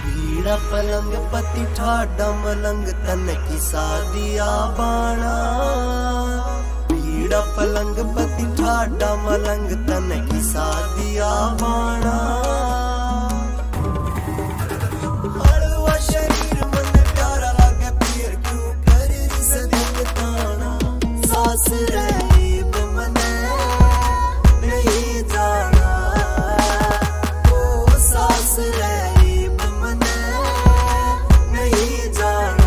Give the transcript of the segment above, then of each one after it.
बीड़ा पलंग पति ठाडा मलंग तन की सादिया बाणा। बीड़ा पलंग पति ठाडा मलंग तन की सादिया बाणा। हलवा शरीर मन प्यारा लागे फिर क्यों कर सदियों ताना। सास रहीब मने नहीं जाना। ओ सास रहीब मने नहीं जाना।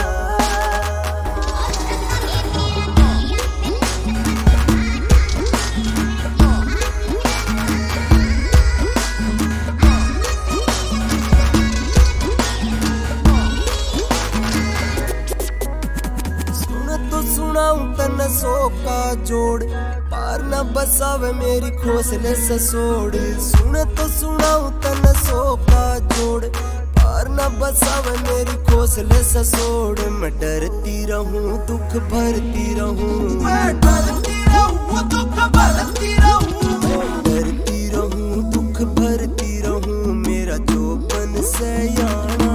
सुनाऊं तन सो का जोड़ पार न बसावे मेरी खोसले ससोड़। सुन तो सुनाऊं तन सो का जोड़ पार न बसावे मेरी खोसले ससोड़। मैं डरती रहूं दुख भरती रहूं। मैं डरती रहूं दुख भरती रहूं। डरती रहूं दुख भरती रहूं। मेरा जोबन सयाना।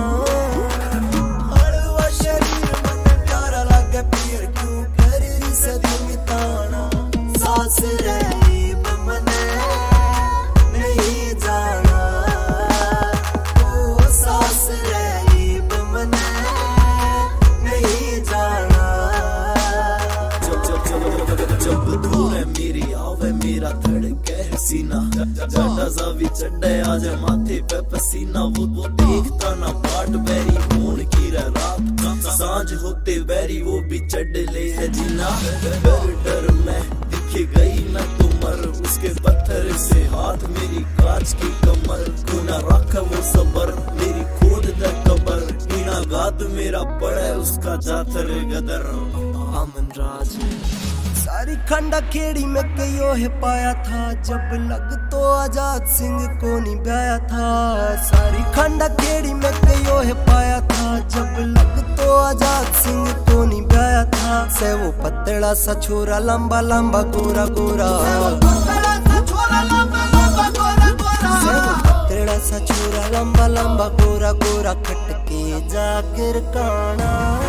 हलवा शरीर मन प्यारा लागे फिर क्यों कर सदियों ताना। सास रहीब मने नहीं जाना। ओ सास रहीब मने नहीं जाना। जब दूर है मेरी आवे मेरा धड़के सीना। जाटा सा भी चढ़े आज माथे पे पसीना। वो देखता ना बाट बैरी होन की रात का। सांझ होते बैरी वो भी चढ़ ले है जीना। डर डर मैं दिखे गई मैं तो मर। उसके पत्थर से हाथ मेरी कांच की कमर। गुना रख वो सबर मेरी खोद दे कबर। इना गात मेरा पड़े उसका जातर गदर। अमन राज सारी खंडा खेड़ी में कयो है पाया था। जब लग तो आजाद सिंह को नहीं ब्याया था। सारी खंडा खेड़ी में कयो है पाया था। जब लग तो आजाद सिंह को नहीं ब्याया था। से वो पतला सा छोरा लंबा लंबा गोरा गोरा। से वो पतला सा छोरा लंबा लंबा गोरा गोरा। खटके जाकर काना।